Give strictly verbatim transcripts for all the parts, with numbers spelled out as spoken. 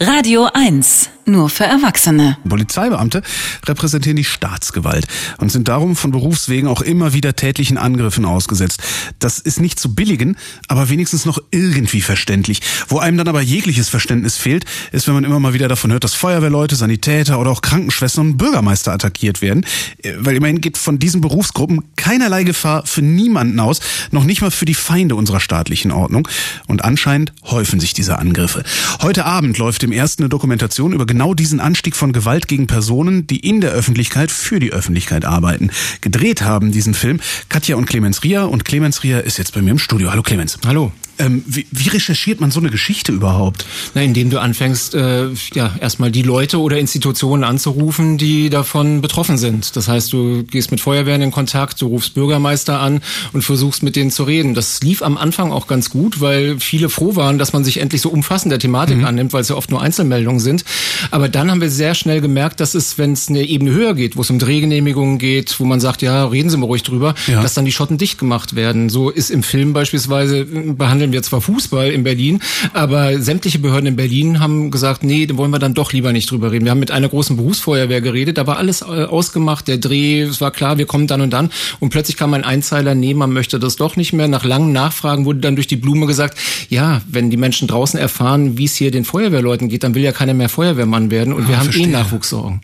Radio eins, nur für Erwachsene. Polizeibeamte repräsentieren die Staatsgewalt und sind darum von Berufswegen auch immer wieder tätlichen Angriffen ausgesetzt. Das ist nicht zu billigen, aber wenigstens noch irgendwie verständlich. Wo einem dann aber jegliches Verständnis fehlt, ist, wenn man immer mal wieder davon hört, dass Feuerwehrleute, Sanitäter oder auch Krankenschwestern und Bürgermeister attackiert werden. Weil immerhin geht von diesen Berufsgruppen keinerlei Gefahr für niemanden aus, noch nicht mal für die Feinde unserer staatlichen Ordnung. Und anscheinend häufen sich diese Angriffe. Heute Abend läuft im ersten eine Dokumentation über genau diesen Anstieg von Gewalt gegen Personen, die in der Öffentlichkeit für die Öffentlichkeit arbeiten. Gedreht haben diesen Film Katja und Clemens Ria, und Clemens Ria ist jetzt bei mir im Studio. Hallo Clemens. Hallo. Ähm, wie, wie recherchiert man so eine Geschichte überhaupt? Na, indem du anfängst, äh, ja, erstmal die Leute oder Institutionen anzurufen, die davon betroffen sind. Das heißt, du gehst mit Feuerwehren in Kontakt, du rufst Bürgermeister an und versuchst mit denen zu reden. Das lief am Anfang auch ganz gut, weil viele froh waren, dass man sich endlich so umfassend der Thematik mhm. annimmt, weil es ja oft nur Einzelmeldungen sind. Aber dann haben wir sehr schnell gemerkt, dass es, wenn es eine Ebene höher geht, wo es um Drehgenehmigungen geht, wo man sagt, ja, reden Sie mal ruhig drüber, ja. dass dann die Schotten dicht gemacht werden. So ist im Film beispielsweise, behandeln wir zwar Fußball in Berlin, aber sämtliche Behörden in Berlin haben gesagt, nee, da wollen wir dann doch lieber nicht drüber reden. Wir haben mit einer großen Berufsfeuerwehr geredet, da war alles ausgemacht, der Dreh, es war klar, wir kommen dann und dann, und plötzlich kam ein Einzeiler, nee, man möchte das doch nicht mehr. Nach langen Nachfragen wurde dann durch die Blume gesagt, ja, wenn die Menschen draußen erfahren, wie es hier den Feuerwehrleuten geht, dann will ja keiner mehr Feuerwehrmann werden, und ah, wir haben verstehe. eh Nachwuchssorgen.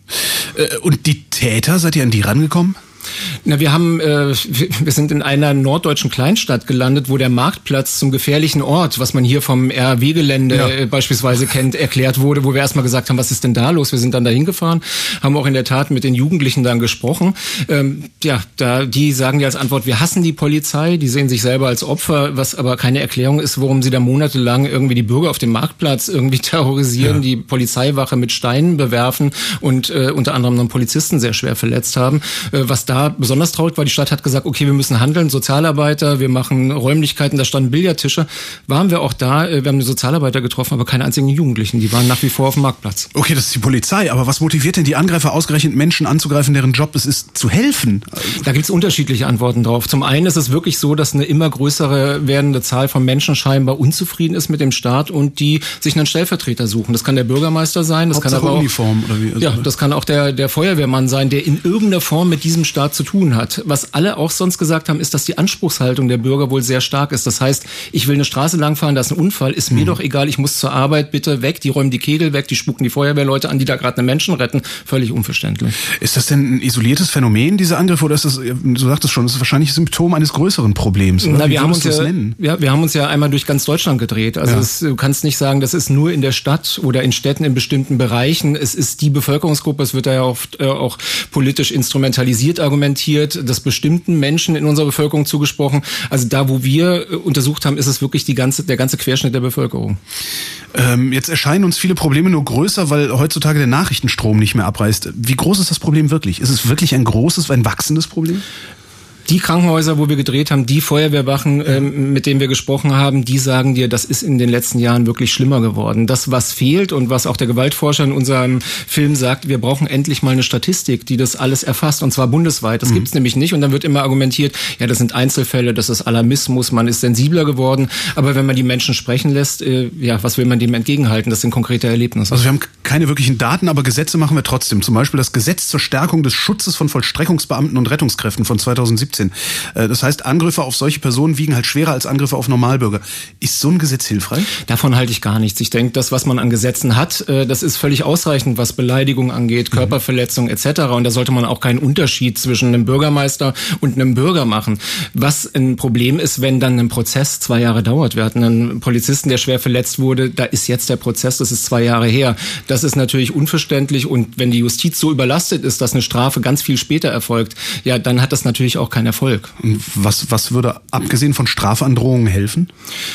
Und die Täter, seid ihr an die rangekommen? Na, wir haben, äh, wir sind in einer norddeutschen Kleinstadt gelandet, wo der Marktplatz zum gefährlichen Ort, was man hier vom R A W-Gelände ja. äh, beispielsweise kennt, erklärt wurde, wo wir erstmal gesagt haben, was ist denn da los? Wir sind dann dahin gefahren, haben auch in der Tat mit den Jugendlichen dann gesprochen. Ähm, ja, da, die sagen ja als Antwort, wir hassen die Polizei, die sehen sich selber als Opfer, was aber keine Erklärung ist, warum sie da monatelang irgendwie die Bürger auf dem Marktplatz irgendwie terrorisieren, ja. die Polizeiwache mit Steinen bewerfen und äh, unter anderem einen Polizisten sehr schwer verletzt haben. Äh, was da besonders traurig war, die Stadt hat gesagt, okay, wir müssen handeln, Sozialarbeiter, wir machen Räumlichkeiten, da standen Billardtische. Waren wir auch da, wir haben eine Sozialarbeiter getroffen, aber keine einzigen Jugendlichen, die waren nach wie vor auf dem Marktplatz. Okay, das ist die Polizei, aber was motiviert denn die Angreifer ausgerechnet Menschen anzugreifen, deren Job es ist, zu helfen? Da gibt es unterschiedliche Antworten drauf. Zum einen ist es wirklich so, dass eine immer größere werdende Zahl von Menschen scheinbar unzufrieden ist mit dem Staat und die sich einen Stellvertreter suchen. Das kann der Bürgermeister sein, das Hauptsache kann aber auch Uniform oder wie? Also ja, das kann auch der der Feuerwehrmann sein, der in irgendeiner Form mit diesem Staat zu tun hat. Was alle auch sonst gesagt haben, ist, dass die Anspruchshaltung der Bürger wohl sehr stark ist. Das heißt, ich will eine Straße langfahren, da ist ein Unfall, ist mir mhm. doch egal, ich muss zur Arbeit, bitte weg, die räumen die Kegel weg, die spucken die Feuerwehrleute an, die da gerade einen Menschen retten. Völlig unverständlich. Ist das denn ein isoliertes Phänomen, diese Angriffe, oder ist das, du sagtest schon, das ist wahrscheinlich Symptom eines größeren Problems? Oder? Na, wir Wie haben uns ja, nennen? ja, wir haben uns ja einmal durch ganz Deutschland gedreht. Also ja. es, du kannst nicht sagen, das ist nur in der Stadt oder in Städten in bestimmten Bereichen. Es ist die Bevölkerungsgruppe, es wird da ja oft äh, auch politisch instrumentalisiert argumentiert, dass bestimmten Menschen in unserer Bevölkerung zugesprochen. Also da, wo wir äh, untersucht haben, ist es wirklich die ganze, der ganze Querschnitt der Bevölkerung. Ähm, jetzt erscheinen uns viele Probleme nur größer, weil heutzutage der Nachrichtenstrom nicht mehr abreißt. Wie groß ist das Problem wirklich? Ist es wirklich ein großes, ein wachsendes Problem? Die Krankenhäuser, wo wir gedreht haben, die Feuerwehrwachen, ähm, mit denen wir gesprochen haben, die sagen dir, das ist in den letzten Jahren wirklich schlimmer geworden. Das, was fehlt und was auch der Gewaltforscher in unserem Film sagt, wir brauchen endlich mal eine Statistik, die das alles erfasst, und zwar bundesweit. Das mhm. gibt's nämlich nicht, und dann wird immer argumentiert, ja, das sind Einzelfälle, das ist Alarmismus, man ist sensibler geworden. Aber wenn man die Menschen sprechen lässt, äh, ja, was will man dem entgegenhalten? Das sind konkrete Erlebnisse. Also wir haben keine wirklichen Daten, aber Gesetze machen wir trotzdem. Zum Beispiel das Gesetz zur Stärkung des Schutzes von Vollstreckungsbeamten und Rettungskräften von zweitausendsiebzehn. Das heißt, Angriffe auf solche Personen wiegen halt schwerer als Angriffe auf Normalbürger. Ist so ein Gesetz hilfreich? Davon halte ich gar nichts. Ich denke, das, was man an Gesetzen hat, das ist völlig ausreichend, was Beleidigung angeht, Körperverletzung et cetera. Und da sollte man auch keinen Unterschied zwischen einem Bürgermeister und einem Bürger machen. Was ein Problem ist, wenn dann ein Prozess zwei Jahre dauert. Wir hatten einen Polizisten, der schwer verletzt wurde. Da ist jetzt der Prozess, das ist zwei Jahre her. Das ist natürlich unverständlich. Und wenn die Justiz so überlastet ist, dass eine Strafe ganz viel später erfolgt, ja, dann hat das natürlich auch keinen Erfolg. Was, was würde abgesehen von Strafandrohungen helfen?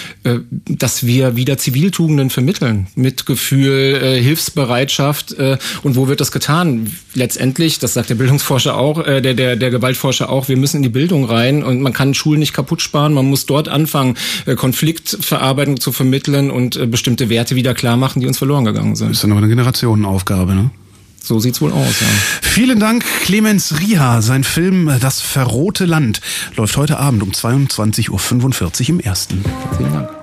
Dass wir wieder Ziviltugenden vermitteln. Mitgefühl, äh, Hilfsbereitschaft. Äh, und wo wird das getan? Letztendlich, das sagt der Bildungsforscher auch, äh, der, der, der Gewaltforscher auch, wir müssen in die Bildung rein, und man kann Schulen nicht kaputt sparen. Man muss dort anfangen, äh, Konfliktverarbeitung zu vermitteln und äh, bestimmte Werte wieder klar machen, die uns verloren gegangen sind. Das ist dann aber eine Generationenaufgabe, ne? So sieht's wohl aus, ja. Vielen Dank, Clemens Ria. Sein Film Das verrohte Land läuft heute Abend um zweiundzwanzig Uhr fünfundvierzig im Ersten. Vielen Dank.